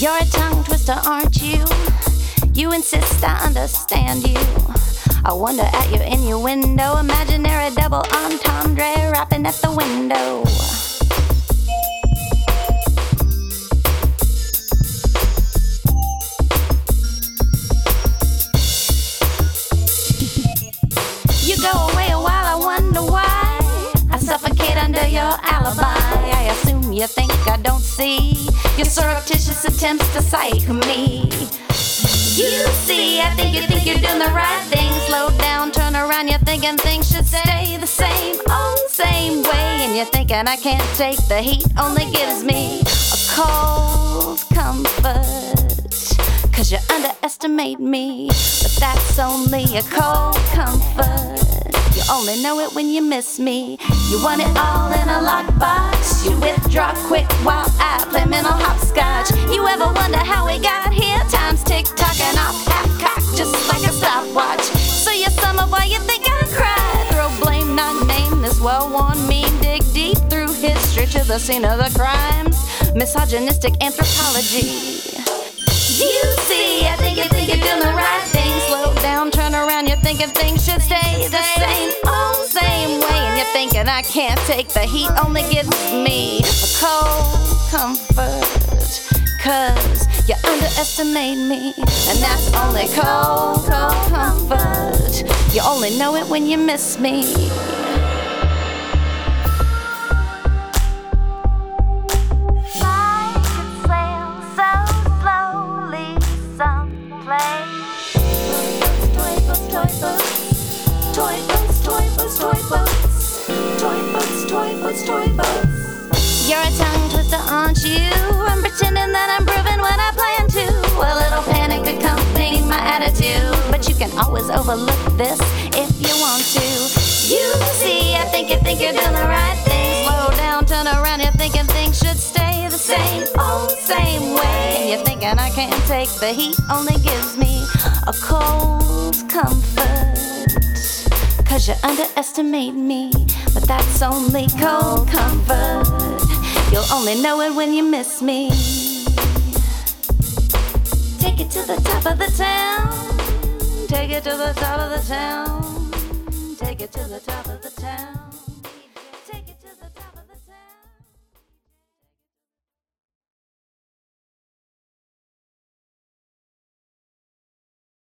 You're a tongue twister, aren't you? You insist I understand you. I wonder at your innuendo, imaginary double entendre rapping at the window. You go away a while, I wonder why I suffocate under your alibi. I assume you think I don't see your surreptitious attempts to psych me. You see, I think you think you're doing the right thing. Slow down, turn around, you're thinking things should stay the same, oh, same way. And you're thinking I can't take the heat, only gives me a cold comfort. 'Cause you underestimate me, but that's only a cold comfort. You only know it when you miss me. You want it all in a lockbox. You withdraw quick while I play mental hopscotch. You ever wonder how we got here? Time's tick-tocking off half-cocked just like a stopwatch. So you summer boy, you think I cry. Throw blame, not name this well-worn meme. Dig deep through history to the scene of the crimes. Misogynistic anthropology. You see, I think you think you're doing the right thing. Slow down, turn around, you're thinking things should stay the same, oh, same way. And you're thinking I can't take the heat, only gives me a cold comfort. 'Cause you underestimate me, and that's only cold comfort. You only know it when you miss me. You're a tongue twister, aren't you? I'm pretending that I'm proving what I plan to. A little panic accompanying my attitude, but you can always overlook this if you want to. You see, I think you think you're doing the right thing. Slow down, turn around, you're thinking things should stay the same, oh, same way. And you're thinking I can't take the heat, only gives me a cold comfort. 'Cause you underestimate me, but that's only cold comfort. You'll only know it when you miss me. Take it to the top of the town. Take it to the top of the town. Take it to the top of the town.